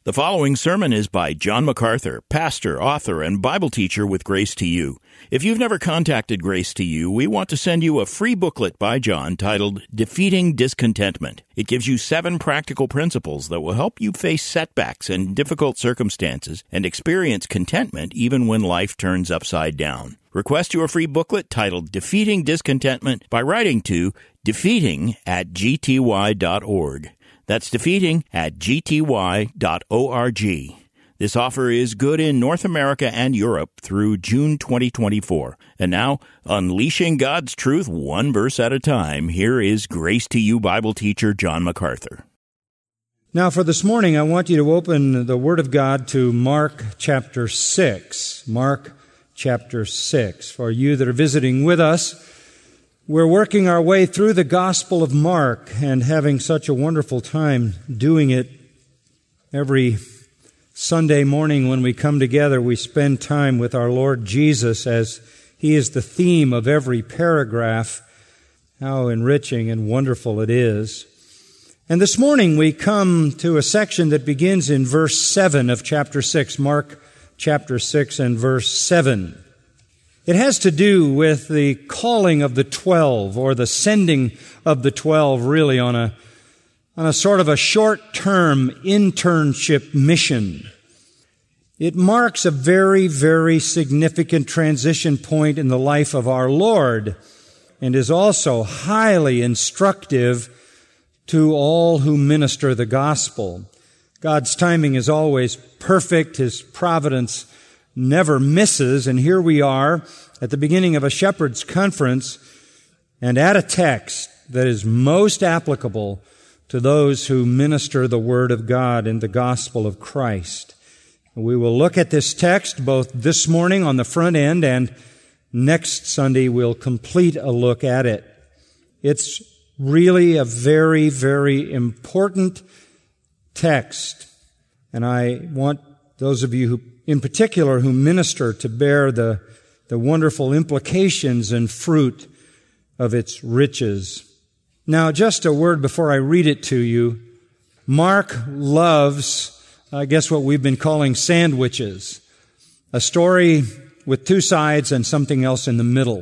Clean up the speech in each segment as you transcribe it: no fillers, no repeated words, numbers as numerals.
The following sermon is by John MacArthur, pastor, author, and Bible teacher with Grace to You. If you've never contacted Grace to You, we want to send you a free booklet by John titled Defeating Discontentment. It gives you 7 practical principles that will help you face setbacks and difficult circumstances and experience contentment even when life turns upside down. Request your free booklet titled Defeating Discontentment by writing to defeating@gty.org. That's defeating@gty.org. This offer is good in North America and Europe through June 2024. And now, unleashing God's truth one verse at a time, here is Grace to You Bible teacher John MacArthur. Now for this morning, I want you to open the Word of God to Mark chapter 6. Mark chapter 6. For you that are visiting with us, we're working our way through the Gospel of Mark and having such a wonderful time doing it. Every Sunday morning when we come together, we spend time with our Lord Jesus as He is the theme of every paragraph. How enriching and wonderful it is. And this morning we come to a section that begins in verse 7 of chapter 6, Mark chapter 6 and verse 7. It has to do with the calling of the 12, or the sending of the 12, really on a sort of a short-term internship mission. It marks a very, very significant transition point in the life of our Lord, and is also highly instructive to all who minister the gospel. God's timing is always perfect. His providence never misses, and here we are at the beginning of a shepherd's conference and at a text that is most applicable to those who minister the Word of God in the gospel of Christ. We will look at this text both this morning on the front end, and next Sunday we'll complete a look at it. It's really a very, very important text, and I want those of you who, in particular, who minister to bear the wonderful implications and fruit of its riches. Now, just a word before I read it to you. Mark loves, I guess, what we've been calling sandwiches. A story with 2 sides and something else in the middle.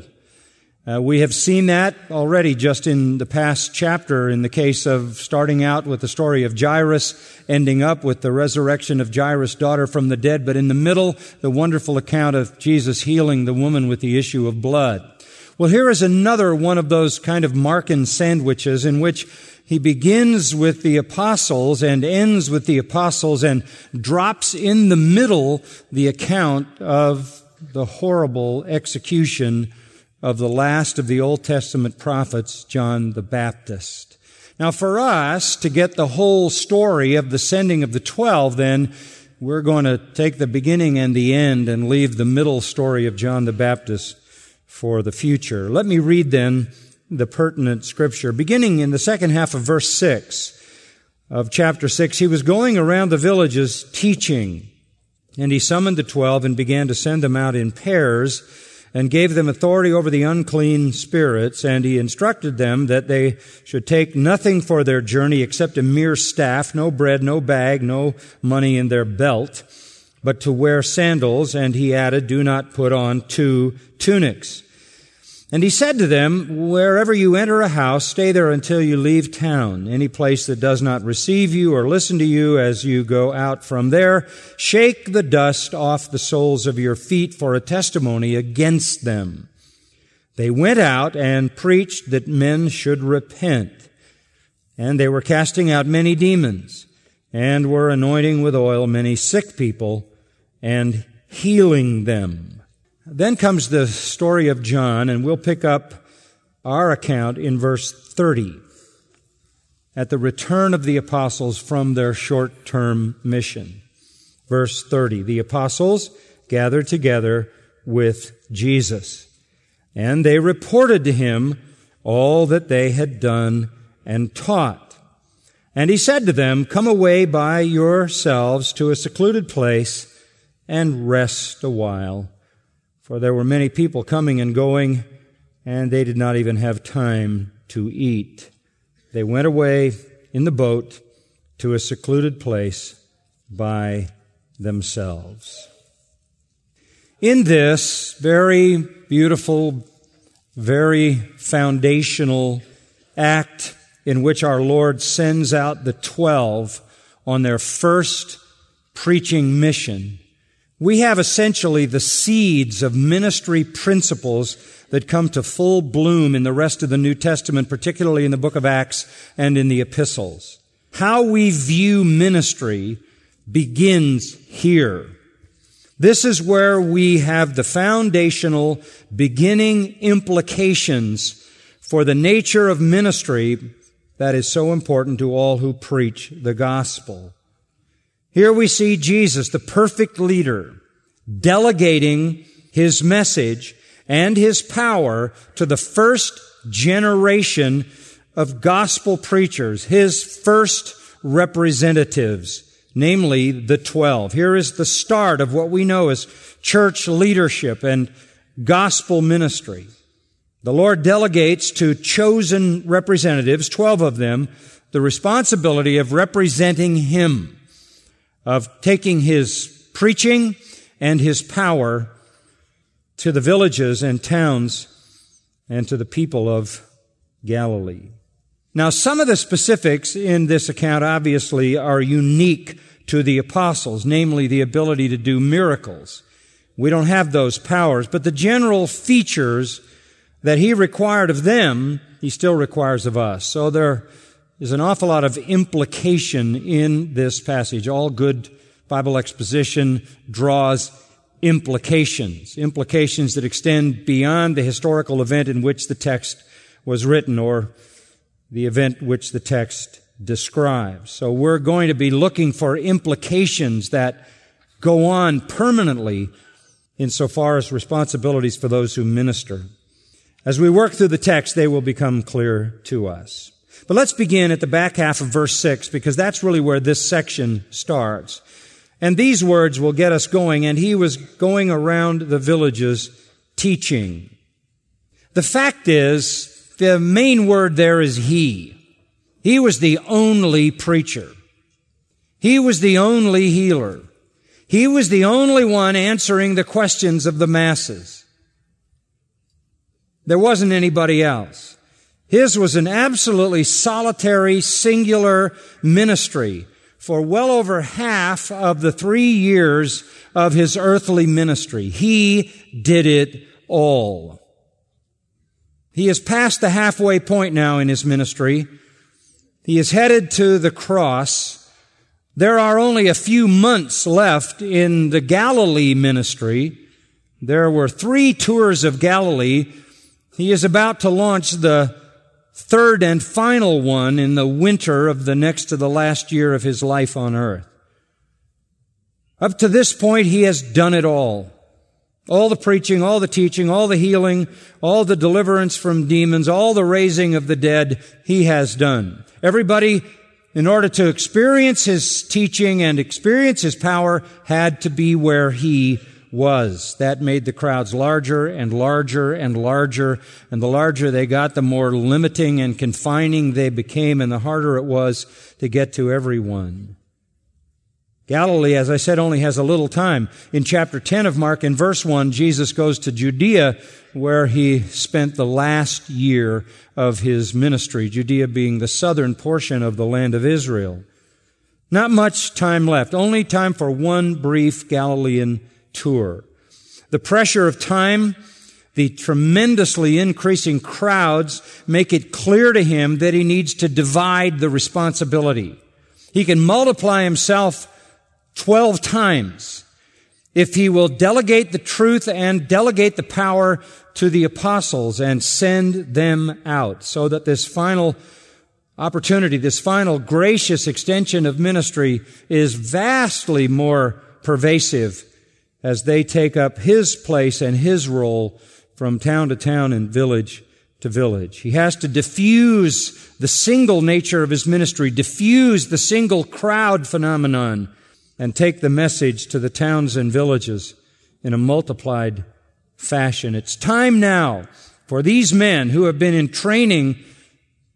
We have seen that already just in the past chapter in the case of starting out with the story of Jairus, ending up with the resurrection of Jairus' daughter from the dead, but in the middle, the wonderful account of Jesus healing the woman with the issue of blood. Well, here is another one of those kind of Markan sandwiches in which he begins with the apostles and ends with the apostles and drops in the middle the account of the horrible execution of the last of the Old Testament prophets, John the Baptist. Now, for us to get the whole story of the sending of the 12, then, we're going to take the beginning and the end and leave the middle story of John the Baptist for the future. Let me read then the pertinent scripture. Beginning in the second half of verse 6 of chapter 6, he was going around the villages teaching, and he summoned the 12 and began to send them out in pairs, and gave them authority over the unclean spirits, and he instructed them that they should take nothing for their journey except a mere staff, no bread, no bag, no money in their belt, but to wear sandals, and he added, do not put on 2 tunics. And he said to them, wherever you enter a house, stay there until you leave town. Any place that does not receive you or listen to you as you go out from there, shake the dust off the soles of your feet for a testimony against them. They went out and preached that men should repent. And they were casting out many demons, and were anointing with oil many sick people, and healing them. Then comes the story of John, and we'll pick up our account in verse 30, at the return of the apostles from their short-term mission. Verse 30, the apostles gathered together with Jesus, and they reported to him all that they had done and taught. And he said to them, come away by yourselves to a secluded place and rest a while. For there were many people coming and going, and they did not even have time to eat. They went away in the boat to a secluded place by themselves. In this very beautiful, very foundational act in which our Lord sends out the 12 on their first preaching mission, we have essentially the seeds of ministry principles that come to full bloom in the rest of the New Testament, particularly in the book of Acts and in the epistles. How we view ministry begins here. This is where we have the foundational beginning implications for the nature of ministry that is so important to all who preach the gospel. Here we see Jesus, the perfect leader, delegating His message and His power to the first generation of gospel preachers, His first representatives, namely the 12. Here is the start of what we know as church leadership and gospel ministry. The Lord delegates to chosen representatives, 12 of them, the responsibility of representing Him, of taking His preaching and His power to the villages and towns and to the people of Galilee. Now, some of the specifics in this account obviously are unique to the apostles, namely the ability to do miracles. We don't have those powers, but the general features that He required of them, He still requires of us. So there is an awful lot of implication in this passage. All good Bible exposition draws implications that extend beyond the historical event in which the text was written or the event which the text describes. So we're going to be looking for implications that go on permanently insofar as responsibilities for those who minister. As we work through the text, they will become clear to us. But let's begin at the back half of verse 6, because that's really where this section starts. And these words will get us going, and He was going around the villages teaching. The fact is, the main word there is He. He was the only preacher. He was the only healer. He was the only one answering the questions of the masses. There wasn't anybody else. His was an absolutely solitary, singular ministry for well over half of the 3 years of His earthly ministry. He did it all. He is past the halfway point now in His ministry. He is headed to the cross. There are only a few months left in the Galilee ministry. There were 3 tours of Galilee. He is about to launch the third and final one in the winter of the next to the last year of His life on earth. Up to this point, He has done it all. All the preaching, all the teaching, all the healing, all the deliverance from demons, all the raising of the dead, He has done. Everybody, in order to experience His teaching and experience His power, had to be where He was. That made the crowds larger and larger and larger, and the larger they got, the more limiting and confining they became, and the harder it was to get to everyone. Galilee, as I said, only has a little time. In chapter 10 of Mark, in verse 1, Jesus goes to Judea, where He spent the last year of His ministry, Judea being the southern portion of the land of Israel. Not much time left, only time for one brief Galilean tour. The pressure of time, the tremendously increasing crowds make it clear to Him that He needs to divide the responsibility. He can multiply Himself 12 times if He will delegate the truth and delegate the power to the apostles and send them out, so that this final opportunity, this final gracious extension of ministry is vastly more pervasive as they take up His place and His role from town to town and village to village. He has to diffuse the single nature of His ministry, diffuse the single crowd phenomenon, and take the message to the towns and villages in a multiplied fashion. It's time now for these men who have been in training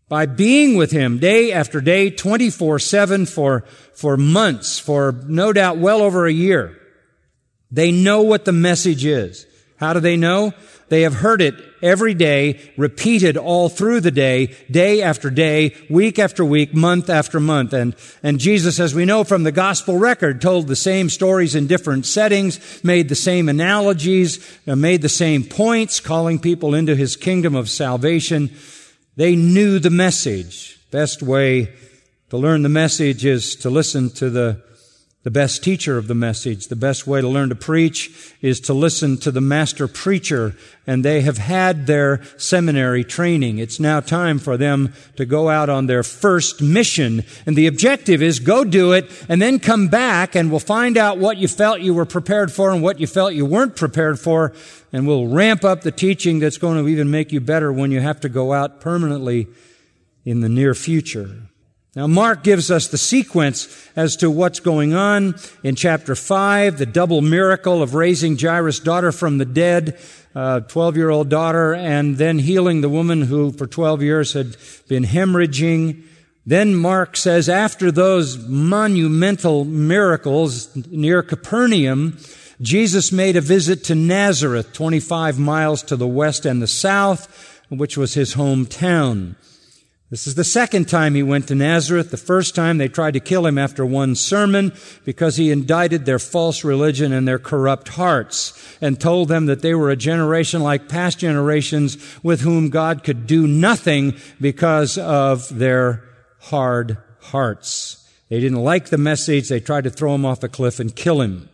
by being with Him day after day, 24/7 for months, for no doubt well over a year. They know what the message is. How do they know? They have heard it every day, repeated all through the day after day, week after week, month after month. And Jesus, as we know from the gospel record, told the same stories in different settings, made the same analogies, made the same points, calling people into His kingdom of salvation. They knew the message. Best way to learn the message is to listen to the best teacher of the message. The best way to learn to preach is to listen to the master preacher, and they have had their seminary training. It's now time for them to go out on their first mission, and the objective is go do it, and then come back, and we'll find out what you felt you were prepared for and what you felt you weren't prepared for, and we'll ramp up the teaching that's going to even make you better when you have to go out permanently in the near future. Now, Mark gives us the sequence as to what's going on in chapter 5, the double miracle of raising Jairus' daughter from the dead, 12-year-old daughter, and then healing the woman who for 12 years had been hemorrhaging. Then Mark says, after those monumental miracles near Capernaum, Jesus made a visit to Nazareth, 25 miles to the west and the south, which was his hometown. This is the second time he went to Nazareth. The first time they tried to kill him after one sermon because he indicted their false religion and their corrupt hearts and told them that they were a generation like past generations with whom God could do nothing because of their hard hearts. They didn't like the message. They tried to throw him off a cliff and kill him.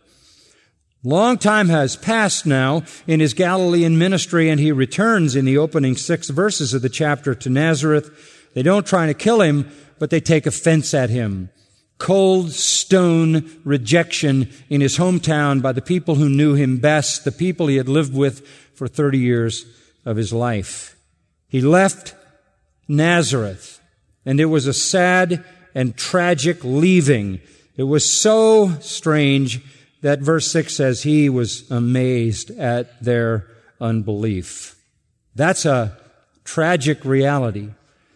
Long time has passed now in his Galilean ministry, and he returns in the opening 6 verses of the chapter to Nazareth. They don't try to kill him, but they take offense at him. Cold, stone rejection in his hometown by the people who knew him best, the people he had lived with for 30 years of his life. He left Nazareth, and it was a sad and tragic leaving. It was so strange that verse 6 says he was amazed at their unbelief. That's a tragic reality.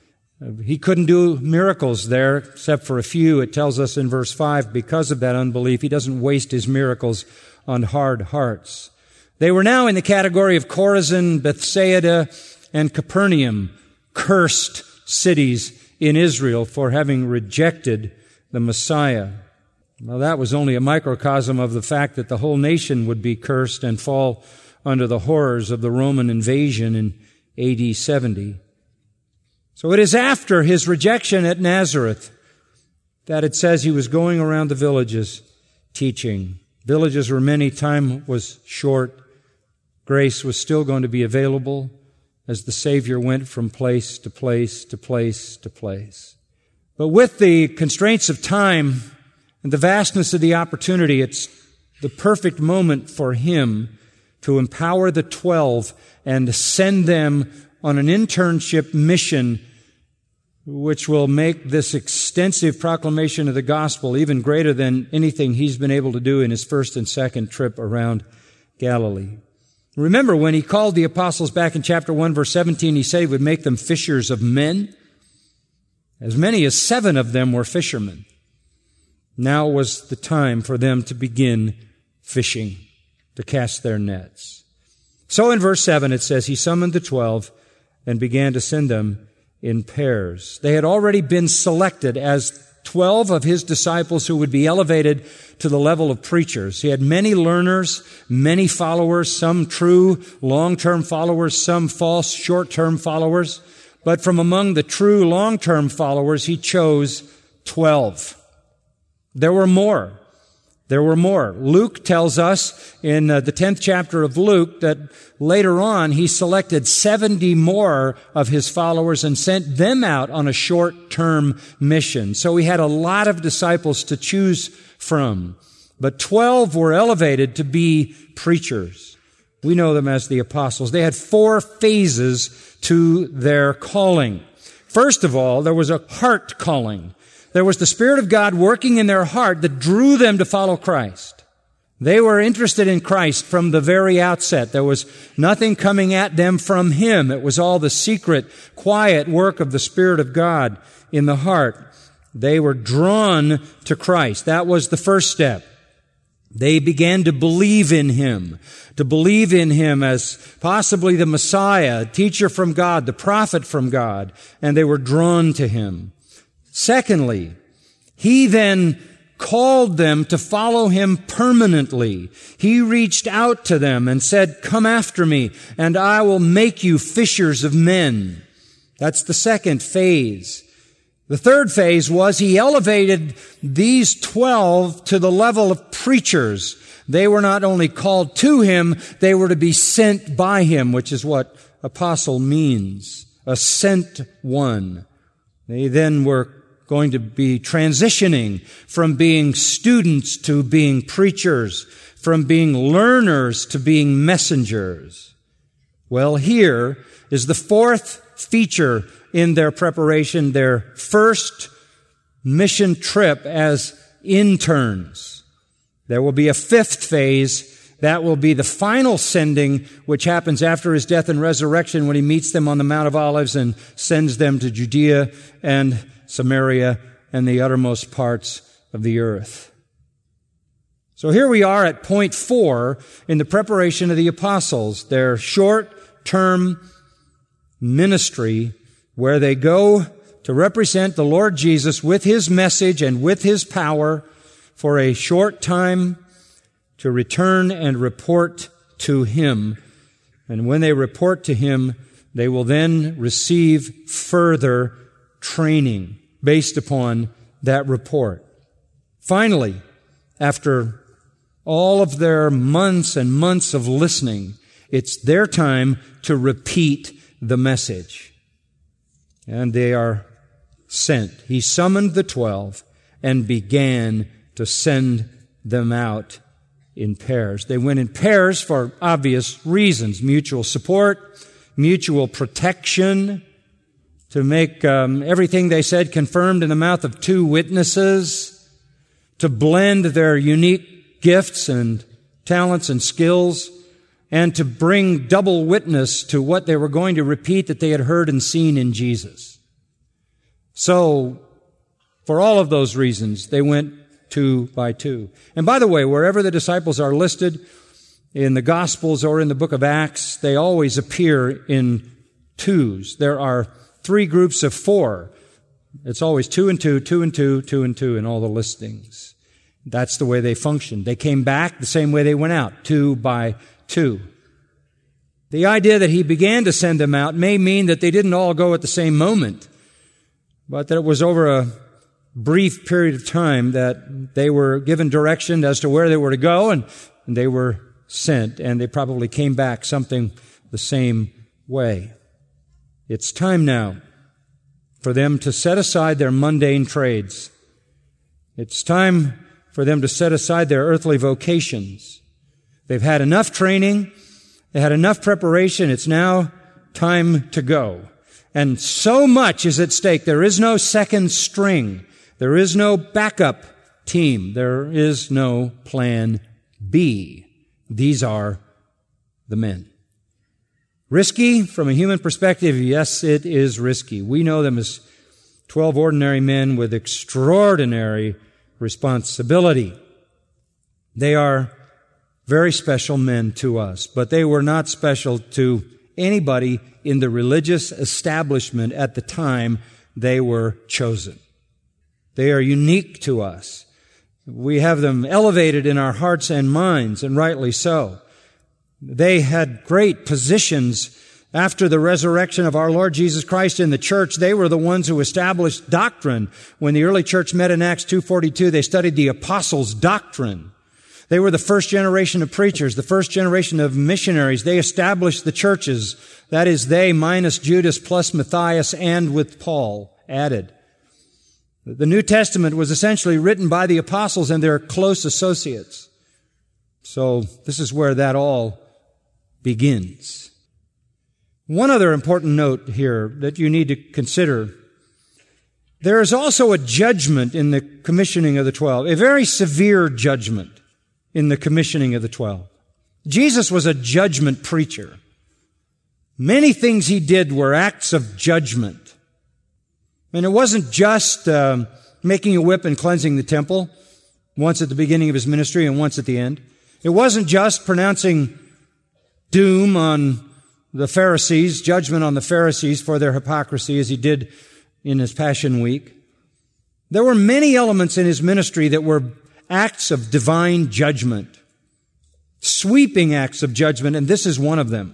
He couldn't do miracles there except for a few. It tells us in verse 5, because of that unbelief, he doesn't waste his miracles on hard hearts. They were now in the category of Chorazin, Bethsaida, and Capernaum, cursed cities in Israel for having rejected the Messiah. Well, that was only a microcosm of the fact that the whole nation would be cursed and fall under the horrors of the Roman invasion in AD 70. So it is after his rejection at Nazareth that it says he was going around the villages teaching. Villages were many, time was short. Grace was still going to be available as the Savior went from place to place to place to place. But with the constraints of time and the vastness of the opportunity, it's the perfect moment for him to empower the 12 and send them on an internship mission which will make this extensive proclamation of the gospel even greater than anything he's been able to do in his first and second trip around Galilee. Remember, when he called the apostles back in chapter 1, verse 17, he said he would make them fishers of men. As many as 7 of them were fishermen. Now was the time for them to begin fishing, to cast their nets. So in verse 7 it says, he summoned the 12 and began to send them in pairs. They had already been selected as 12 of his disciples who would be elevated to the level of preachers. He had many learners, many followers, some true long-term followers, some false short-term followers. But from among the true long-term followers, he chose 12. There were more. There were more. Luke tells us in the 10th chapter of Luke that later on he selected 70 more of his followers and sent them out on a short-term mission. So he had a lot of disciples to choose from. But 12 were elevated to be preachers. We know them as the apostles. They had 4 phases to their calling. First of all, there was a heart calling. There was the Spirit of God working in their heart that drew them to follow Christ. They were interested in Christ from the very outset. There was nothing coming at them from Him. It was all the secret, quiet work of the Spirit of God in the heart. They were drawn to Christ. That was the first step. They began to believe in Him as possibly the Messiah, teacher from God, the prophet from God, and they were drawn to Him. Secondly, He then called them to follow Him permanently. He reached out to them and said, "Come after me, and I will make you fishers of men." That's the second phase. The third phase was He elevated these 12 to the level of preachers. They were not only called to Him, they were to be sent by Him, which is what apostle means, a sent one. They then were going to be transitioning from being students to being preachers, from being learners to being messengers. Well, here is the fourth feature in their preparation, their first mission trip as interns. There will be a fifth phase. That will be the final sending, which happens after His death and resurrection when He meets them on the Mount of Olives and sends them to Judea and Samaria and the uttermost parts of the earth. So here we are at point 4 in the preparation of the apostles, their short-term ministry where they go to represent the Lord Jesus with His message and with His power for a short time to return and report to Him. And when they report to Him, they will then receive further training based upon that report. Finally, after all of their months and months of listening, it's their time to repeat the message. And they are sent. He summoned the 12 and began to send them out in pairs. They went in pairs for obvious reasons: mutual support, mutual protection, to make everything they said confirmed in the mouth of 2 witnesses, to blend their unique gifts and talents and skills, and to bring double witness to what they were going to repeat that they had heard and seen in Jesus. So, for all of those reasons, they went 2 by 2. And by the way, wherever the disciples are listed in the Gospels or in the book of Acts, they always appear in twos. There are 3 groups of 4. It's always 2 and 2, 2 and 2, 2 and 2 in all the listings. That's the way they functioned. They came back the same way they went out, 2 by 2. The idea that He began to send them out may mean that they didn't all go at the same moment, but that it was over a brief period of time that they were given direction as to where they were to go, and they were sent, and they probably came back something the same way. It's time now for them to set aside their mundane trades. It's time for them to set aside their earthly vocations. They've had enough training. They had enough preparation. It's now time to go. And so much is at stake. There is no second string. There is no backup team. There is no plan B. These are the men. Risky from a human perspective? Yes, it is risky. We know them as 12 ordinary men with extraordinary responsibility. They are very special men to us, but they were not special to anybody in the religious establishment at the time they were chosen. They are unique to us. We have them elevated in our hearts and minds, and rightly so. They had great positions after the resurrection of our Lord Jesus Christ in the church. They were the ones who established doctrine. When the early church met in Acts 2:42, they studied the apostles' doctrine. They were the first generation of preachers, the first generation of missionaries. They established the churches. That is, they minus Judas plus Matthias and with Paul added. The New Testament was essentially written by the apostles and their close associates. So this is where that all begins. One other important note here that you need to consider. There is also a judgment in the commissioning of the 12, a very severe judgment. in the commissioning of the 12. Jesus was a judgment preacher. Many things he did were acts of judgment. And it wasn't just making a whip and cleansing the temple, once at the beginning of his ministry and once at the end. It wasn't just pronouncing doom on the Pharisees, judgment on the Pharisees for their hypocrisy, as he did in his Passion Week. There were many elements in his ministry that were acts of divine judgment, sweeping acts of judgment, and this is one of them.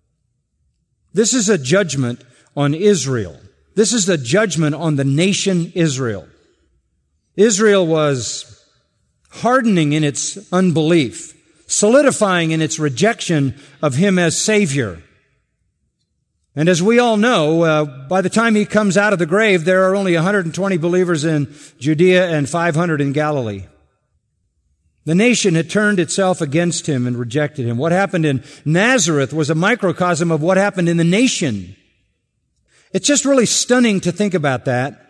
This is a judgment on Israel. This is a judgment on the nation Israel. Israel was hardening in its unbelief, solidifying in its rejection of him as Savior. And as we all know, by the time he comes out of the grave, there are only 120 believers in Judea and 500 in Galilee. The nation had turned itself against him and rejected him. What happened in Nazareth was a microcosm of what happened in the nation. It's just really stunning to think about that.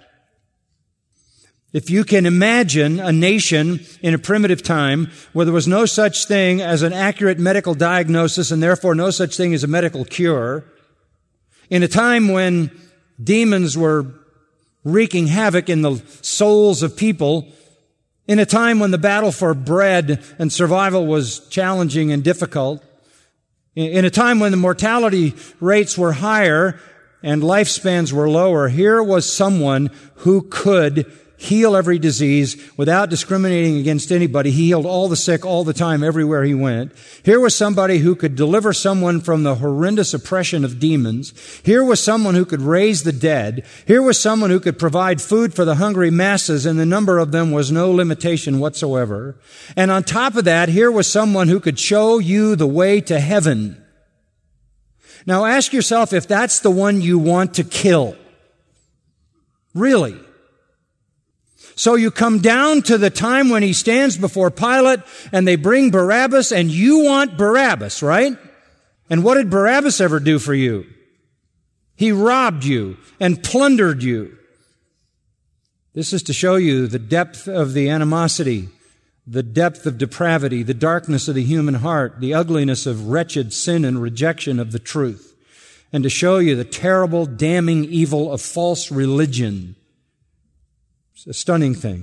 If you can imagine a nation in a primitive time where there was no such thing as an accurate medical diagnosis and therefore no such thing as a medical cure, in a time when demons were wreaking havoc in the souls of people, in a time when the battle for bread and survival was challenging and difficult, in a time when the mortality rates were higher and lifespans were lower, here was someone who could heal every disease without discriminating against anybody. He healed all the sick all the time, everywhere he went. Here was somebody who could deliver someone from the horrendous oppression of demons. Here was someone who could raise the dead. Here was someone who could provide food for the hungry masses, and the number of them was no limitation whatsoever. And on top of that, here was someone who could show you the way to heaven. Now ask yourself if that's the one you want to kill. Really? So you come down to the time when he stands before Pilate and they bring Barabbas, and you want Barabbas, right? And what did Barabbas ever do for you? He robbed you and plundered you. This is to show you the depth of the animosity, the depth of depravity, the darkness of the human heart, the ugliness of wretched sin and rejection of the truth, and to show you the terrible, damning evil of false religion. It's a stunning thing.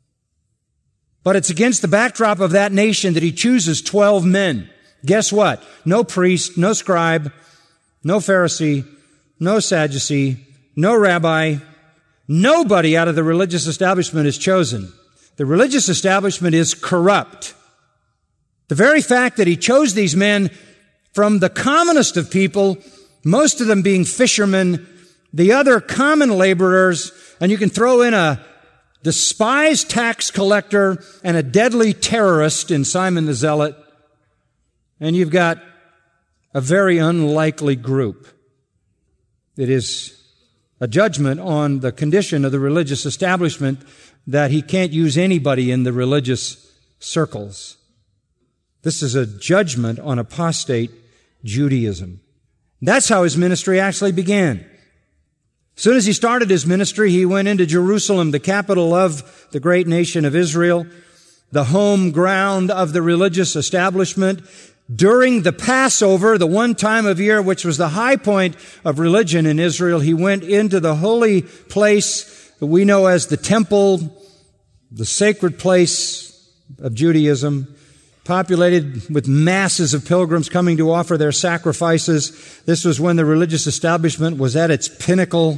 But it's against the backdrop of that nation that he chooses 12 men. Guess what? No priest, no scribe, no Pharisee, no Sadducee, no rabbi. Nobody out of the religious establishment is chosen. The religious establishment is corrupt. The very fact that he chose these men from the commonest of people, most of them being fishermen, the other common laborers, and you can throw in a despised tax collector and a deadly terrorist in Simon the Zealot, and you've got a very unlikely group. It is a judgment on the condition of the religious establishment that he can't use anybody in the religious circles. This is a judgment on apostate Judaism. That's how his ministry actually began. As soon as he started his ministry, he went into Jerusalem, the capital of the great nation of Israel, the home ground of the religious establishment. During the Passover, the one time of year which was the high point of religion in Israel, he went into the holy place that we know as the temple, the sacred place of Judaism, populated with masses of pilgrims coming to offer their sacrifices. This was when the religious establishment was at its pinnacle.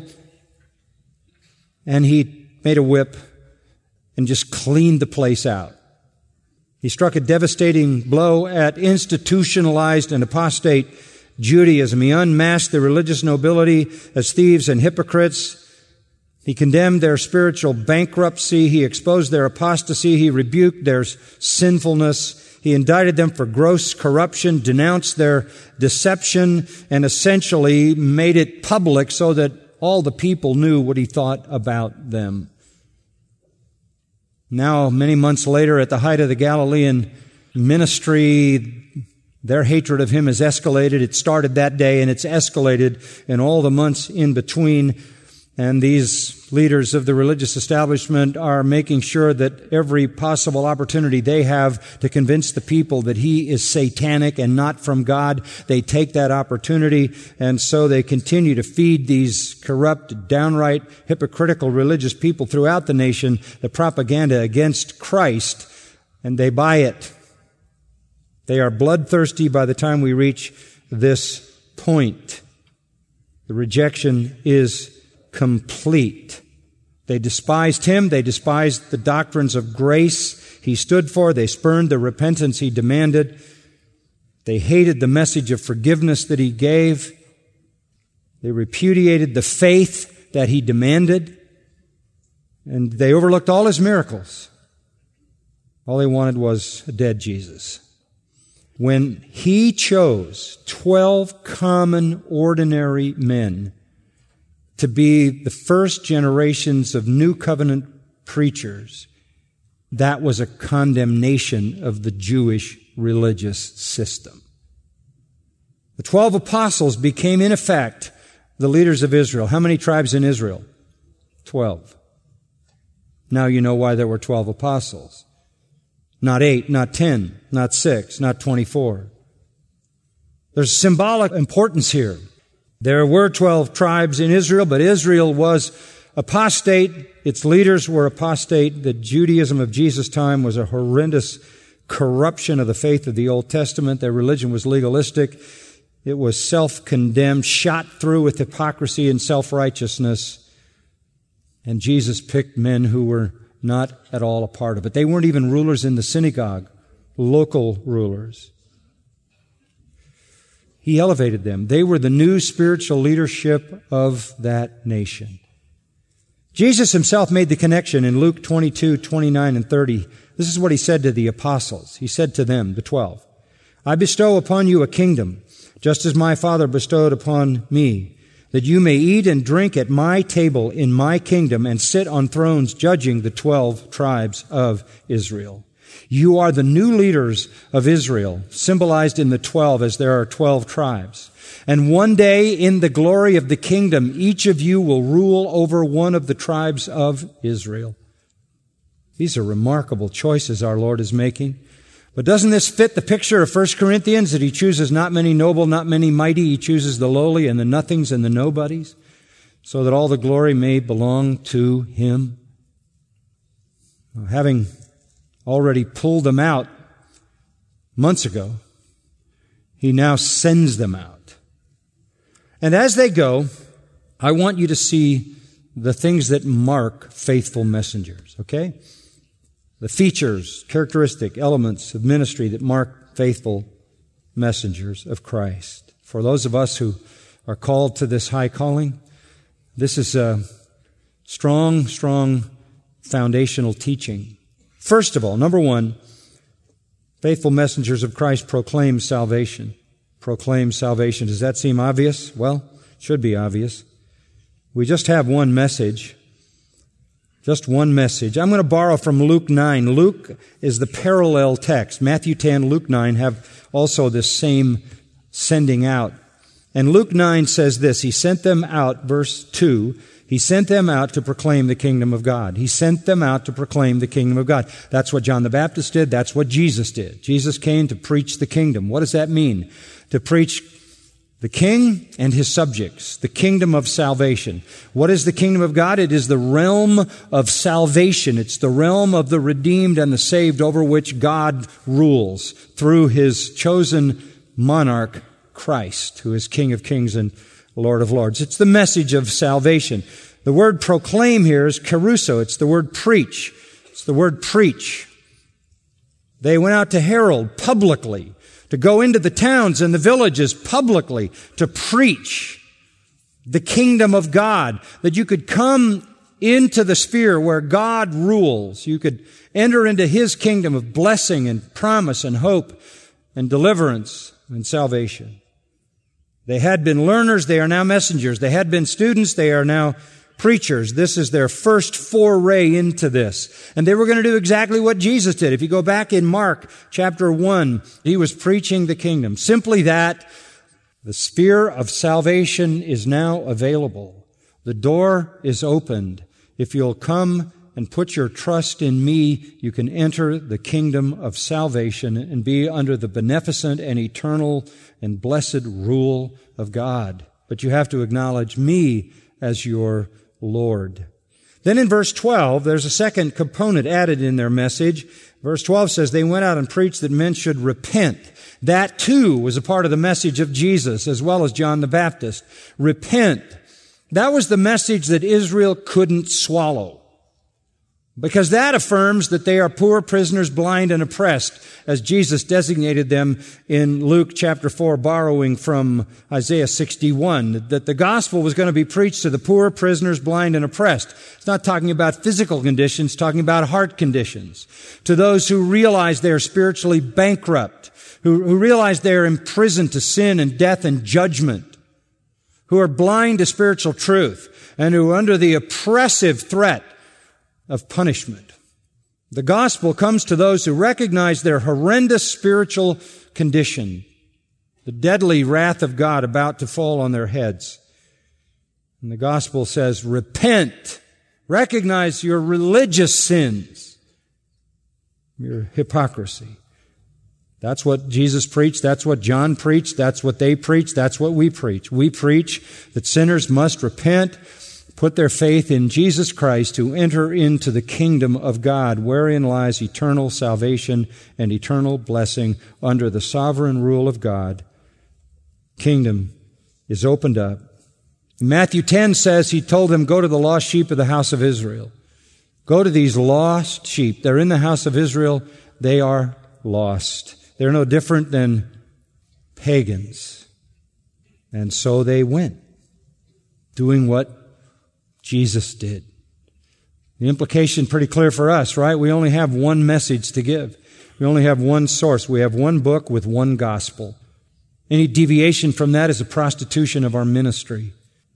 And he made a whip and just cleaned the place out. He struck a devastating blow at institutionalized and apostate Judaism. He unmasked the religious nobility as thieves and hypocrites. He condemned their spiritual bankruptcy. He exposed their apostasy. He rebuked their sinfulness. He indicted them for gross corruption, denounced their deception, and essentially made it public so that all the people knew what he thought about them. Now, many months later, at the height of the Galilean ministry, their hatred of him has escalated. It started that day, and it's escalated in all the months in between. And these leaders of the religious establishment are making sure that every possible opportunity they have to convince the people that he is satanic and not from God, they take that opportunity, and so they continue to feed these corrupt, downright hypocritical religious people throughout the nation the propaganda against Christ, and they buy it. They are bloodthirsty by the time we reach this point. The rejection is complete. They despised him. They despised the doctrines of grace he stood for. They spurned the repentance he demanded. They hated the message of forgiveness that he gave. They repudiated the faith that he demanded. And they overlooked all his miracles. All they wanted was a dead Jesus. When he chose 12 common, ordinary men to be the first generations of New Covenant preachers, that was a condemnation of the Jewish religious system. The 12 apostles became, in effect, the leaders of Israel. How many tribes in Israel? 12. Now you know why there were 12 apostles. Not 8, not 10, not 6, not 24. There's symbolic importance here. There were 12 tribes in Israel, but Israel was apostate. Its leaders were apostate. The Judaism of Jesus' time was a horrendous corruption of the faith of the Old Testament. Their religion was legalistic. It was self-condemned, shot through with hypocrisy and self-righteousness. And Jesus picked men who were not at all a part of it. They weren't even rulers in the synagogue, local rulers. He elevated them. They were the new spiritual leadership of that nation. Jesus himself made the connection in Luke 22, 29, and 30. This is what he said to the apostles. He said to them, the 12, I bestow upon you a kingdom, just as my Father bestowed upon me, that you may eat and drink at my table in my kingdom and sit on thrones judging the 12 tribes of Israel. You are the new leaders of Israel, symbolized in the 12 as there are 12 tribes. And one day in the glory of the kingdom, each of you will rule over one of the tribes of Israel. These are remarkable choices our Lord is making. But doesn't this fit the picture of 1 Corinthians, that he chooses not many noble, not many mighty? He chooses the lowly and the nothings and the nobodies, so that all the glory may belong to him. Having already pulled them out months ago, he now sends them out. And as they go, I want you to see the things that mark faithful messengers, okay? The features, characteristic elements of ministry that mark faithful messengers of Christ. For those of us who are called to this high calling, this is a strong foundational teaching. First of all, number one, faithful messengers of Christ proclaim salvation. Proclaim salvation. Does that seem obvious? Well, it should be obvious. We just have one message. Just one message. I'm going to borrow from Luke 9. Luke is the parallel text. Matthew 10, Luke 9 have also this same sending out. And Luke 9 says this, he sent them out, verse 2, he sent them out to proclaim the kingdom of God. He sent them out to proclaim the kingdom of God. That's what John the Baptist did. That's what Jesus did. Jesus came to preach the kingdom. What does that mean? To preach the king and his subjects, the kingdom of salvation. What is the kingdom of God? It is the realm of salvation. It's the realm of the redeemed and the saved over which God rules through his chosen monarch, Christ, who is King of kings and Lord of lords. It's the message of salvation. The word proclaim here is kerusso. It's the word preach. It's the word preach. They went out to herald publicly, to go into the towns and the villages publicly to preach the kingdom of God, that you could come into the sphere where God rules. You could enter into his kingdom of blessing and promise and hope and deliverance and salvation. They had been learners, they are now messengers. They had been students, they are now preachers. This is their first foray into this. And they were going to do exactly what Jesus did. If you go back in Mark chapter 1, he was preaching the kingdom. Simply that, the sphere of salvation is now available. The door is opened. If you'll come and put your trust in me, you can enter the kingdom of salvation and be under the beneficent and eternal and blessed rule of God. But you have to acknowledge me as your Lord. Then in verse 12, there's a second component added in their message. Verse 12 says, they went out and preached that men should repent. That too was a part of the message of Jesus as well as John the Baptist. Repent. That was the message that Israel couldn't swallow, because that affirms that they are poor prisoners, blind and oppressed, as Jesus designated them in Luke chapter 4, borrowing from Isaiah 61, that the gospel was going to be preached to the poor prisoners, blind and oppressed. It's not talking about physical conditions, it's talking about heart conditions. To those who realize they are spiritually bankrupt, who realize they are imprisoned to sin and death and judgment, who are blind to spiritual truth, and who are under the oppressive threat of punishment. The gospel comes to those who recognize their horrendous spiritual condition, the deadly wrath of God about to fall on their heads. And the gospel says, repent. Recognize your religious sins, your hypocrisy. That's what Jesus preached. That's what John preached. That's what they preach. That's what we preach. We preach that sinners must repent, put their faith in Jesus Christ to enter into the kingdom of God, wherein lies eternal salvation and eternal blessing under the sovereign rule of God. Kingdom is opened up. Matthew 10 says he told them, go to the lost sheep of the house of Israel. Go to these lost sheep. They're in the house of Israel. They are lost. They're no different than pagans. And so they went, doing what Jesus did. The implication pretty clear for us, right? We only have one message to give. We only have one source. We have one book with one gospel. Any deviation from that is a prostitution of our ministry.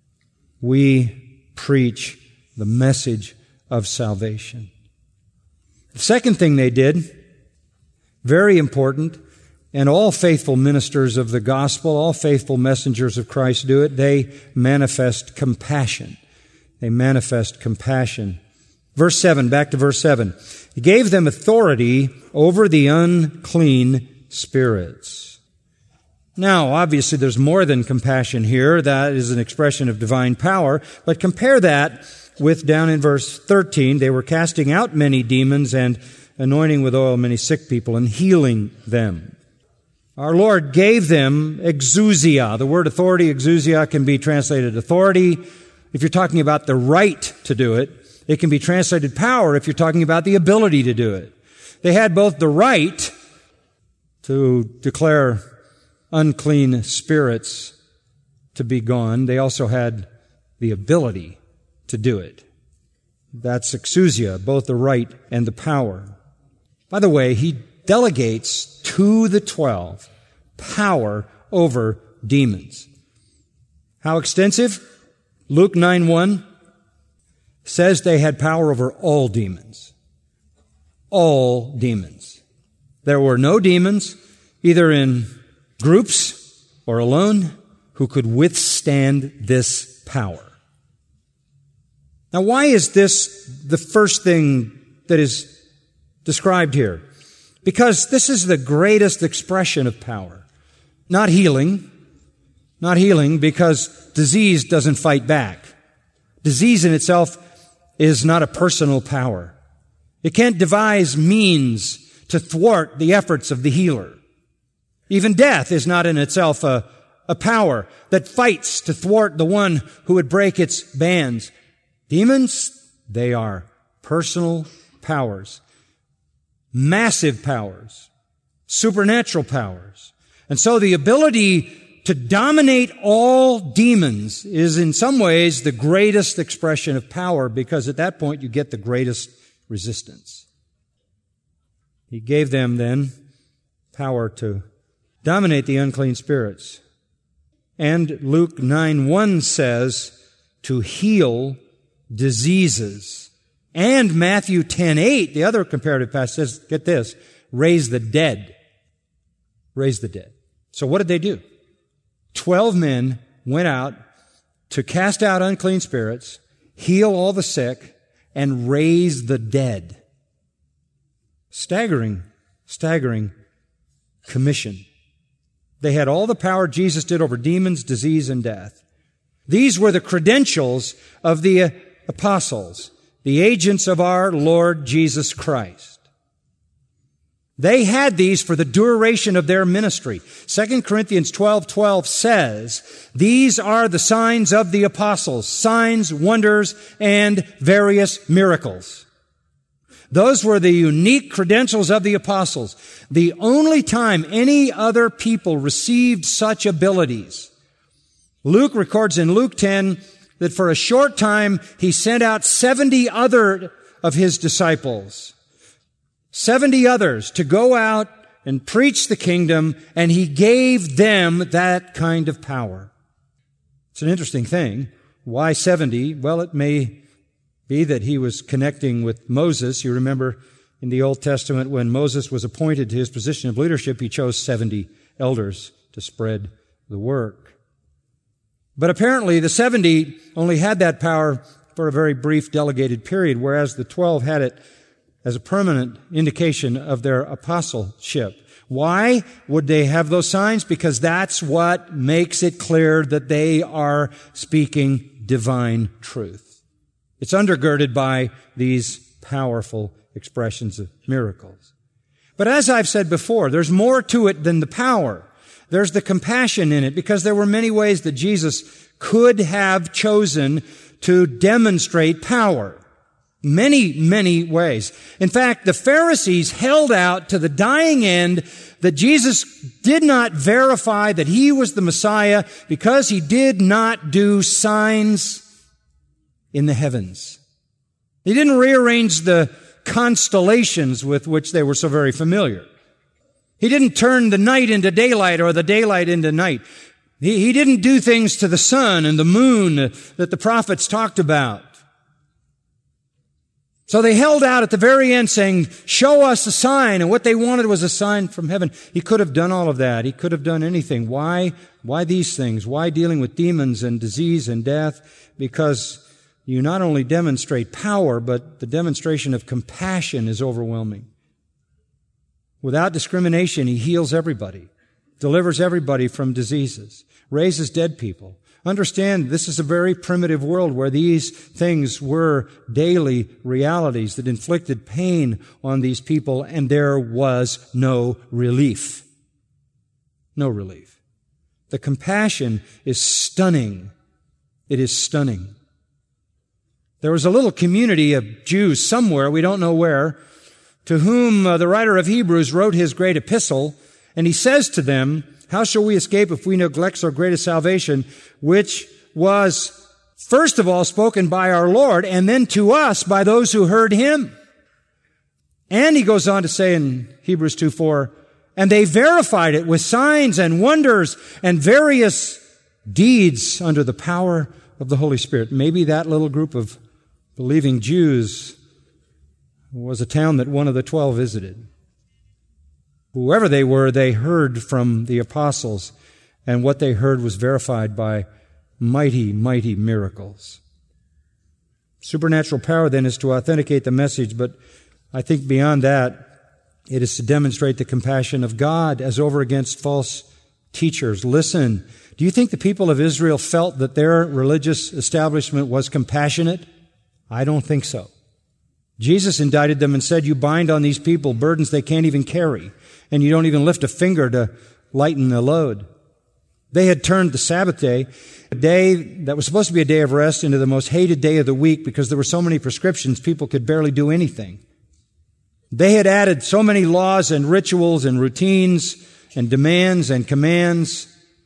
We preach the message of salvation. The second thing they did, very important, and all faithful ministers of the gospel, all faithful messengers of Christ do it, they manifest compassion. They manifest compassion. Verse 7, back to verse 7. He gave them authority over the unclean spirits. Now, obviously, there's more than compassion here. That is an expression of divine power. But compare that with down in verse 13. They were casting out many demons and anointing with oil many sick people and healing them. Our Lord gave them exousia. The word authority, exousia, can be translated authority if you're talking about the right to do it. It can be translated power if you're talking about the ability to do it. They had both the right to declare unclean spirits to be gone. They also had the ability to do it. That's exousia, both the right and the power. By the way, he delegates to the 12 power over demons. How extensive? Luke 9:1 says they had power over all demons. All demons. There were no demons, either in groups or alone, who could withstand this power. Now, why is this the first thing that is described here? Because this is the greatest expression of power. Not healing, because disease doesn't fight back. Disease in itself is not a personal power. It can't devise means to thwart the efforts of the healer. Even death is not in itself a power that fights to thwart the one who would break its bands. Demons, they are personal powers. Massive powers. Supernatural powers. And so the ability to dominate all demons is in some ways the greatest expression of power, because at that point you get the greatest resistance. He gave them then power to dominate the unclean spirits. And Luke 9:1 says to heal diseases. And Matthew 10:8, the other comparative passage, says, get this, raise the dead. Raise the dead. So what did they do? 12 men went out to cast out unclean spirits, heal all the sick, and raise the dead. Staggering commission. They had all the power Jesus did over demons, disease, and death. These were the credentials of the apostles, the agents of our Lord Jesus Christ. They had these for the duration of their ministry. 2 Corinthians 12:12 says, these are the signs of the apostles, signs, wonders, and various miracles. Those were the unique credentials of the apostles. The only time any other people received such abilities. Luke records in Luke 10 that for a short time he sent out 70 other of his disciples. 70 others to go out and preach the kingdom, and he gave them that kind of power. It's an interesting thing. Why 70? Well, it may be that he was connecting with Moses. You remember in the Old Testament when Moses was appointed to his position of leadership, he chose 70 elders to spread the work. But apparently the 70 only had that power for a very brief delegated period, whereas the 12 had it as a permanent indication of their apostleship. Why would they have those signs? Because that's what makes it clear that they are speaking divine truth. It's undergirded by these powerful expressions of miracles. But as I've said before, there's more to it than the power. There's the compassion in it, because there were many ways that Jesus could have chosen to demonstrate power. Many, many ways. In fact, the Pharisees held out to the dying end that Jesus did not verify that he was the Messiah because he did not do signs in the heavens. He didn't rearrange the constellations with which they were so very familiar. He didn't turn the night into daylight or the daylight into night. He didn't do things to the sun and the moon that the prophets talked about. So they held out at the very end saying, show us a sign. And what they wanted was a sign from heaven. He could have done all of that. He could have done anything. Why these things? Why dealing with demons and disease and death? Because you not only demonstrate power, but the demonstration of compassion is overwhelming. Without discrimination, he heals everybody, delivers everybody from diseases, raises dead people. Understand, this is a very primitive world where these things were daily realities that inflicted pain on these people, and there was no relief. No relief. The compassion is stunning. It is stunning. There was a little community of Jews somewhere, we don't know where, to whom the writer of Hebrews wrote his great epistle, and he says to them, how shall we escape if we neglect so great a salvation, which was first of all spoken by our Lord, and then to us by those who heard him? And he goes on to say in Hebrews 2:4, and they verified it with signs and wonders and various deeds under the power of the Holy Spirit. Maybe that little group of believing Jews was a town that one of the 12 visited. Whoever they were, they heard from the apostles, and what they heard was verified by mighty, mighty miracles. Supernatural power, then, is to authenticate the message, but I think beyond that, it is to demonstrate the compassion of God as over against false teachers. Listen, do you think the people of Israel felt that their religious establishment was compassionate? I don't think so. Jesus indicted them and said, you bind on these people burdens they can't even carry, and you don't even lift a finger to lighten the load. They had turned the Sabbath day, a day that was supposed to be a day of rest, into the most hated day of the week because there were so many prescriptions, people could barely do anything. They had added so many laws and rituals and routines and demands and commands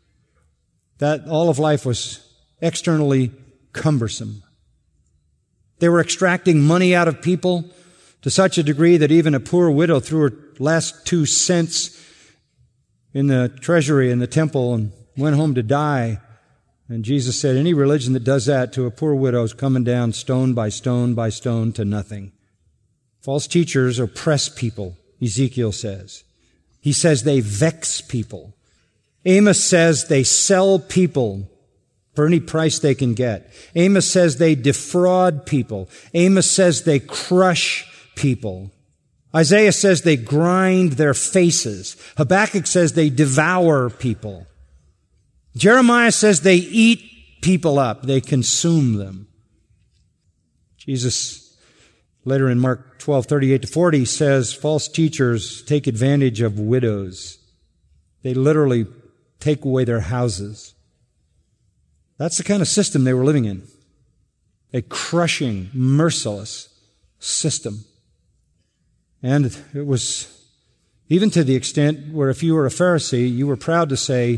that all of life was externally cumbersome. They were extracting money out of people to such a degree that even a poor widow threw her last 2 cents in the treasury in the temple and went home to die. And Jesus said, any religion that does that to a poor widow is coming down stone by stone by stone to nothing. False teachers oppress people, Ezekiel says. He says they vex people. Amos says they sell people for any price they can get. Amos says they defraud people. Amos says they crush people. Isaiah says they grind their faces. Habakkuk says they devour people. Jeremiah says they eat people up. They consume them. Jesus, later in Mark 12:38-40, says false teachers take advantage of widows. They literally take away their houses. That's the kind of system they were living in. A crushing, merciless system. And it was even to the extent where if you were a Pharisee, you were proud to say,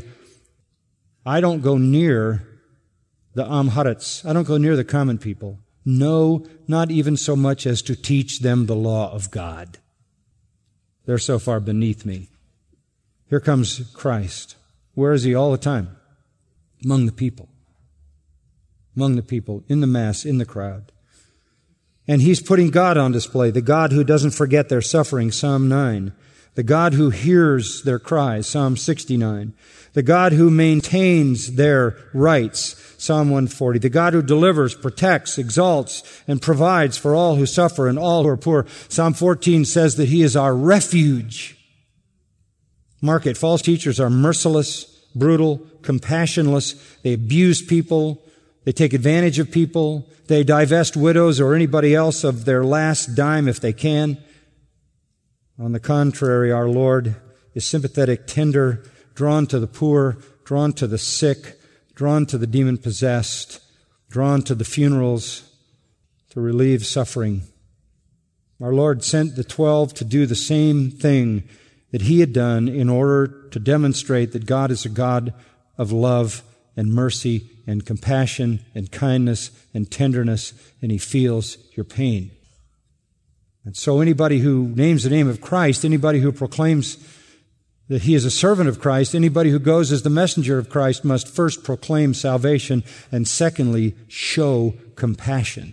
I don't go near the Amharitz. I don't go near the common people. No, not even so much as to teach them the law of God. They're so far beneath me. Here comes Christ. Where is he all the time? Among the people. Among the people, in the mass, in the crowd. And he's putting God on display, the God who doesn't forget their suffering, Psalm 9. The God who hears their cries, Psalm 69. The God who maintains their rights, Psalm 140. The God who delivers, protects, exalts, and provides for all who suffer and all who are poor. Psalm 14 says that he is our refuge. Mark it, false teachers are merciless, brutal, compassionless. They abuse people. They take advantage of people. They divest widows or anybody else of their last dime if they can. On the contrary, our Lord is sympathetic, tender, drawn to the poor, drawn to the sick, drawn to the demon-possessed, drawn to the funerals to relieve suffering. Our Lord sent the 12 to do the same thing that he had done in order to demonstrate that God is a God of love and mercy and compassion and kindness and tenderness, and he feels your pain. And so anybody who names the name of Christ, anybody who proclaims that he is a servant of Christ, anybody who goes as the messenger of Christ must first proclaim salvation and secondly show compassion.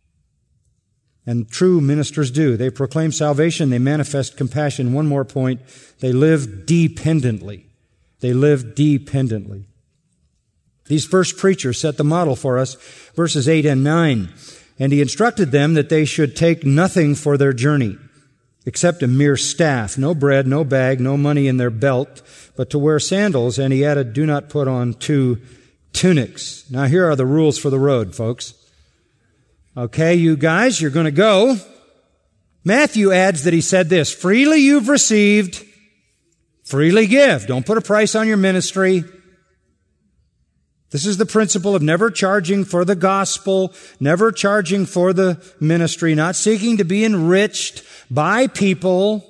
And true ministers do. They proclaim salvation, they manifest compassion. One more point, they live dependently. They live dependently. These first preachers set the model for us, verses 8 and 9. And he instructed them that they should take nothing for their journey, except a mere staff, no bread, no bag, no money in their belt, but to wear sandals. And he added, do not put on 2 tunics. Now here are the rules for the road, folks. Okay, you guys, you're going to go. Matthew adds that he said this, freely you've received, freely give. Don't put a price on your ministry. This is the principle of never charging for the gospel, never charging for the ministry, not seeking to be enriched by people,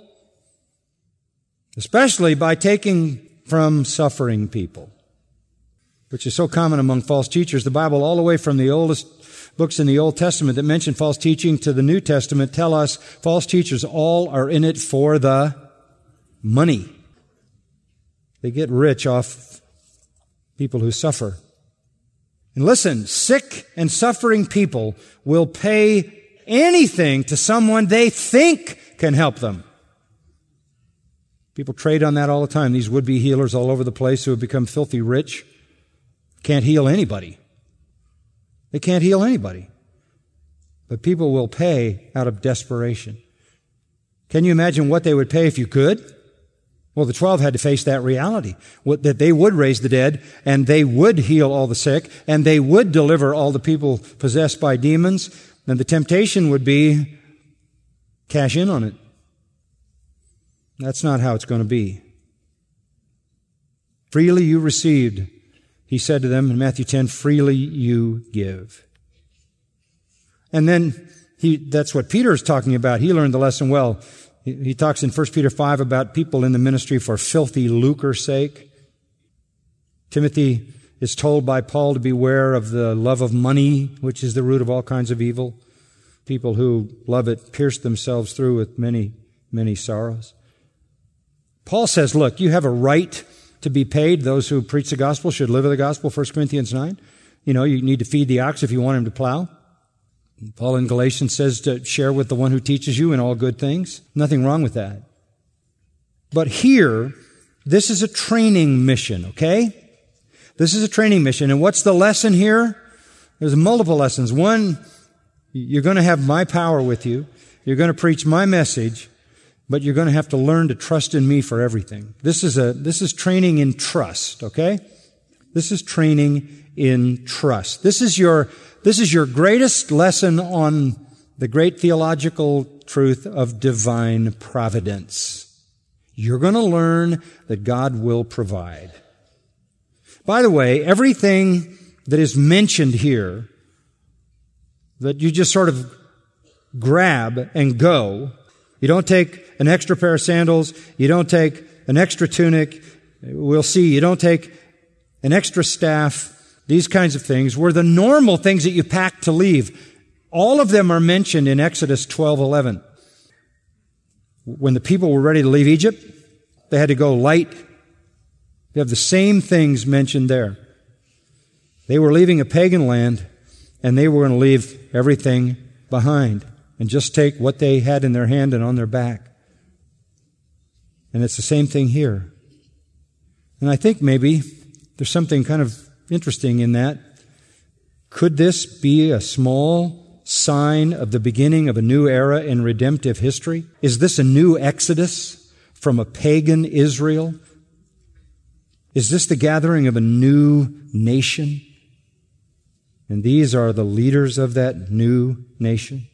especially by taking from suffering people, which is so common among false teachers. The Bible, all the way from the oldest books in the Old Testament that mention false teaching to the New Testament, tell us false teachers all are in it for the money. They get rich off people who suffer. And listen, sick and suffering people will pay anything to someone they think can help them. People trade on that all the time. These would-be healers all over the place who have become filthy rich can't heal anybody. They can't heal anybody. But people will pay out of desperation. Can you imagine what they would pay if you could? Well, the 12 had to face that reality, that they would raise the dead, and they would heal all the sick, and they would deliver all the people possessed by demons, and the temptation would be cash in on it. That's not how it's going to be. Freely you received, he said to them in Matthew 10, freely you give. And then that's what Peter is talking about. He learned the lesson well. He talks in 1 Peter 5 about people in the ministry for filthy lucre's sake. Timothy is told by Paul to beware of the love of money, which is the root of all kinds of evil. People who love it pierce themselves through with many, many sorrows. Paul says, look, you have a right to be paid. Those who preach the gospel should live of the gospel, 1 Corinthians 9. You need to feed the ox if you want him to plow. Paul in Galatians says to share with the one who teaches you in all good things. Nothing wrong with that. But here, this is a training mission, okay? This is a training mission. And what's the lesson here? There's multiple lessons. One, you're going to have my power with you. You're going to preach my message, but you're going to have to learn to trust in me for everything. This is training in trust, okay? This is training in trust. This is your greatest lesson on the great theological truth of divine providence. You're going to learn that God will provide. By the way, everything that is mentioned here that you just sort of grab and go, you don't take an extra pair of sandals, you don't take an extra tunic, we'll see, you don't take an extra staff, these kinds of things were the normal things that you pack to leave. All of them are mentioned in Exodus 12:11. When the people were ready to leave Egypt, they had to go light. You have the same things mentioned there. They were leaving a pagan land, and they were going to leave everything behind and just take what they had in their hand and on their back. And it's the same thing here. And I think maybe there's something kind of interesting in that. Could this be a small sign of the beginning of a new era in redemptive history? Is this a new Exodus from a pagan Israel? Is this the gathering of a new nation? And these are the leaders of that new nation.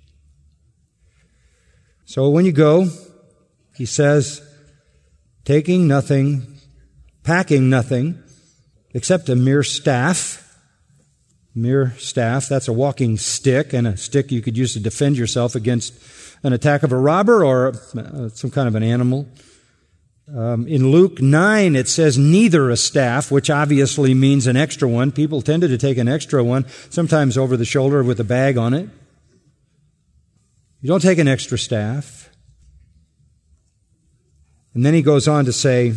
So when you go, he says, taking nothing, packing nothing, except a mere staff. Mere staff, that's a walking stick, and a stick you could use to defend yourself against an attack of a robber or some kind of an animal. In Luke 9, it says neither a staff, which obviously means an extra one. People tended to take an extra one, sometimes over the shoulder with a bag on it. You don't take an extra staff. And then he goes on to say,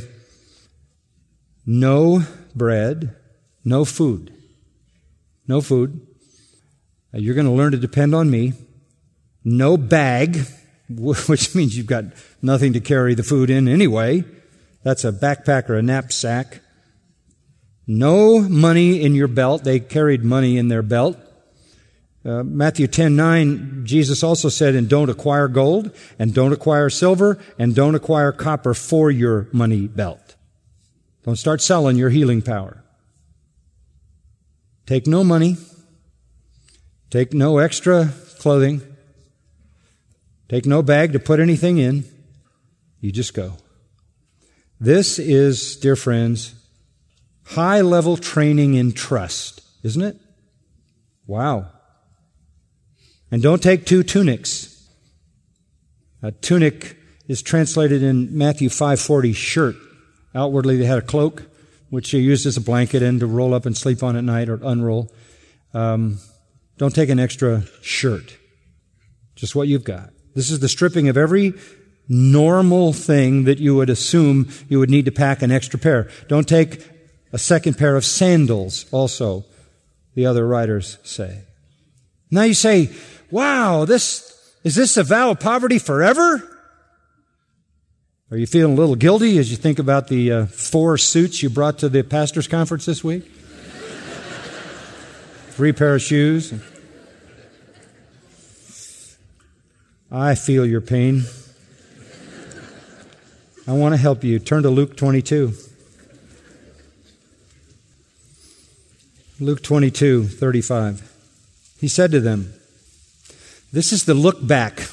no bread, no food. No food. You're going to learn to depend on me. No bag, which means you've got nothing to carry the food in anyway. That's a backpack or a knapsack. No money in your belt. They carried money in their belt. Matthew 10:9, Jesus also said, and don't acquire gold, and don't acquire silver, and don't acquire copper for your money belt. Don't start selling your healing power. Take no money. Take no extra clothing. Take no bag to put anything in. You just go. This is, dear friends, high-level training in trust, isn't it? Wow. And don't take two tunics. A tunic is translated in Matthew 5:40, shirt. Outwardly, they had a cloak, which they used as a blanket and to roll up and sleep on at night or unroll. Don't take an extra shirt. Just what you've got. This is the stripping of every normal thing that you would assume you would need to pack an extra pair. Don't take a second pair of sandals also, the other writers say. Now you say, wow, is this a vow of poverty forever? Are you feeling a little guilty as you think about the 4 suits you brought to the pastor's conference this week? 3 pair of shoes. I feel your pain. I want to help you. Turn to Luke 22. Luke 22:35. He said to them, this is the look back.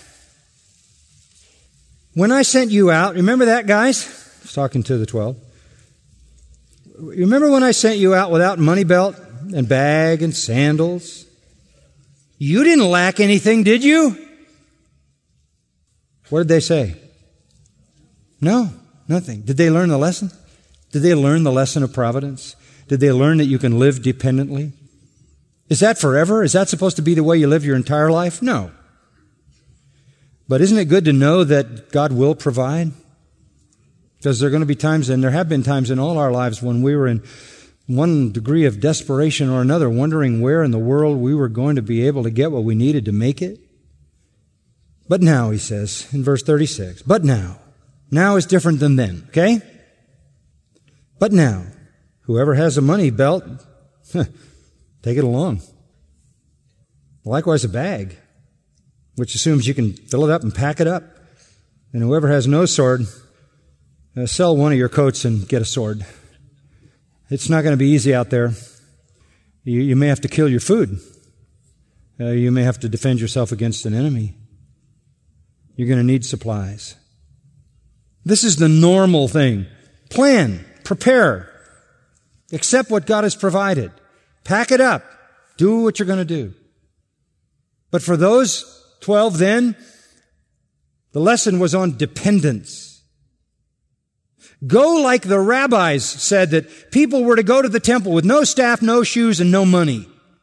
When I sent you out, remember that, guys? I was talking to the 12. Remember when I sent you out without money belt and bag and sandals? You didn't lack anything, did you? What did they say? No, nothing. Did they learn the lesson? Did they learn the lesson of providence? Did they learn that you can live dependently? Is that forever? Is that supposed to be the way you live your entire life? No. But isn't it good to know that God will provide? Because there are going to be times, and there have been times in all our lives when we were in one degree of desperation or another, wondering where in the world we were going to be able to get what we needed to make it. But now, he says in verse 36, but now is different than then, okay? But now, Whoever has a money belt, take it along. Likewise, a bag, which assumes you can fill it up and pack it up. And whoever has no sword, sell one of your coats and get a sword. It's not going to be easy out there. You may have to kill your food. You may have to defend yourself against an enemy. You're going to need supplies. This is the normal thing. Plan, prepare, accept what God has provided. Pack it up. Do what you're going to do. But for those 12 then, the lesson was on dependence. Go like the rabbis said that people were to go to the temple with no staff, no shoes, and no money.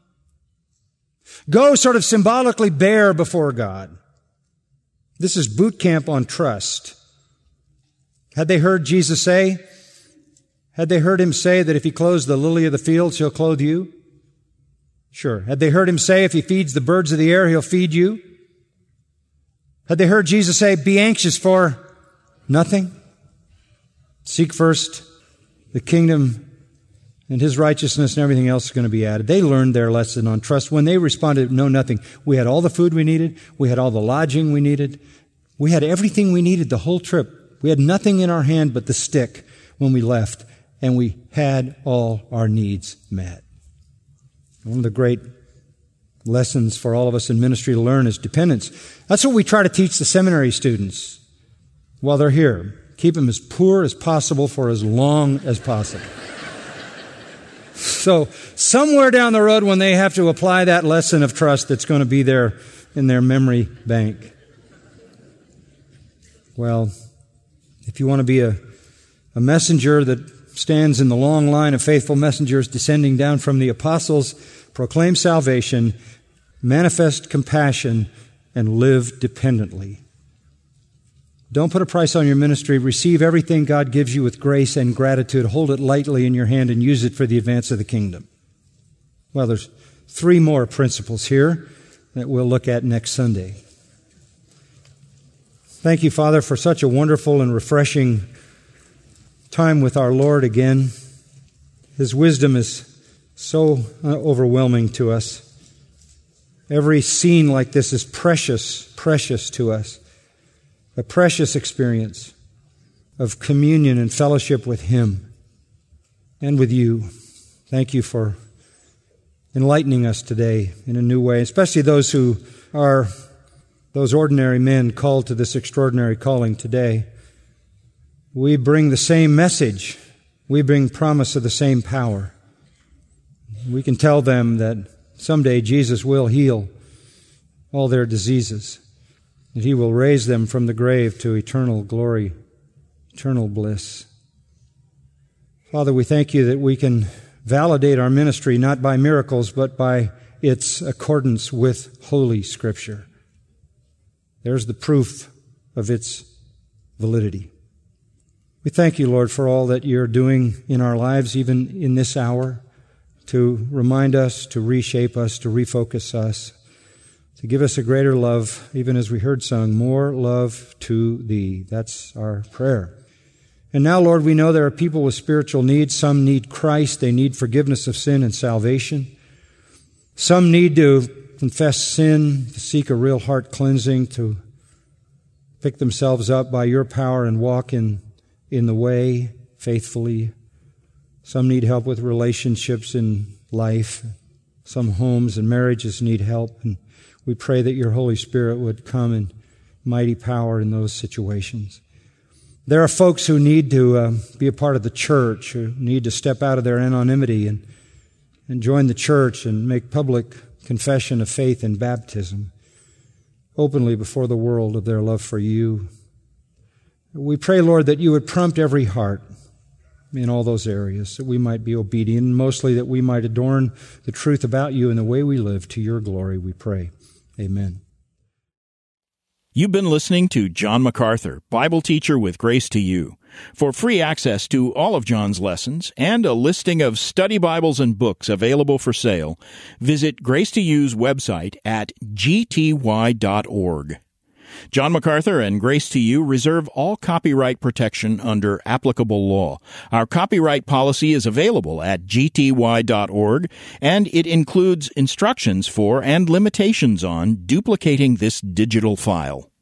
Go sort of symbolically bare before God. This is boot camp on trust. Had they heard Jesus say, had they heard him say that if he clothes the lily of the fields, he'll clothe you? Sure. Had they heard him say if he feeds the birds of the air, he'll feed you? Had they heard Jesus say, be anxious for nothing? Seek first the kingdom and his righteousness, and everything else is going to be added. They learned their lesson on trust. When they responded, no, nothing. We had all the food we needed. We had all the lodging we needed. We had everything we needed the whole trip. We had nothing in our hand but the stick when we left, and we had all our needs met. One of the great lessons for all of us in ministry to learn is dependence. That's what we try to teach the seminary students while they're here. Keep them as poor as possible for as long as possible. So somewhere down the road when they have to apply that lesson of trust, that's going to be there in their memory bank. Well, if you want to be a messenger that stands in the long line of faithful messengers descending down from the apostles, proclaim salvation, manifest compassion, and live dependently. Don't put a price on your ministry. Receive everything God gives you with grace and gratitude. Hold it lightly in your hand and use it for the advance of the kingdom. Well, there's 3 more principles here that we'll look at next Sunday. Thank you, Father, for such a wonderful and refreshing time with our Lord again. His wisdom is so overwhelming to us. Every scene like this is precious, precious to us. A precious experience of communion and fellowship with Him and with you. Thank you for enlightening us today in a new way, especially those who are those ordinary men called to this extraordinary calling today. We bring the same message. We bring promise of the same power. We can tell them that someday Jesus will heal all their diseases, that He will raise them from the grave to eternal glory, eternal bliss. Father, we thank you that we can validate our ministry not by miracles, but by its accordance with Holy Scripture. There's the proof of its validity. We thank you, Lord, for all that you're doing in our lives, even in this hour, to remind us, to reshape us, to refocus us, to give us a greater love, even as we heard sung, more love to Thee. That's our prayer. And now, Lord, we know there are people with spiritual needs. Some need Christ. They need forgiveness of sin and salvation. Some need to confess sin, to seek a real heart cleansing, to pick themselves up by your power and walk in the way faithfully. Some need help with relationships in life. Some homes and marriages need help. And we pray that your Holy Spirit would come in mighty power in those situations. There are folks who need to be a part of the church, who need to step out of their anonymity and join the church and make public confession of faith in baptism, openly before the world of their love for you. We pray, Lord, that you would prompt every heart in all those areas, that we might be obedient, and mostly that we might adorn the truth about you and the way we live to your glory, we pray. Amen. You've been listening to John MacArthur, Bible teacher with Grace to You. For free access to all of John's lessons and a listing of study Bibles and books available for sale, visit Grace to You's website at gty.org. John MacArthur and Grace to You reserve all copyright protection under applicable law. Our copyright policy is available at gty.org, and it includes instructions for and limitations on duplicating this digital file.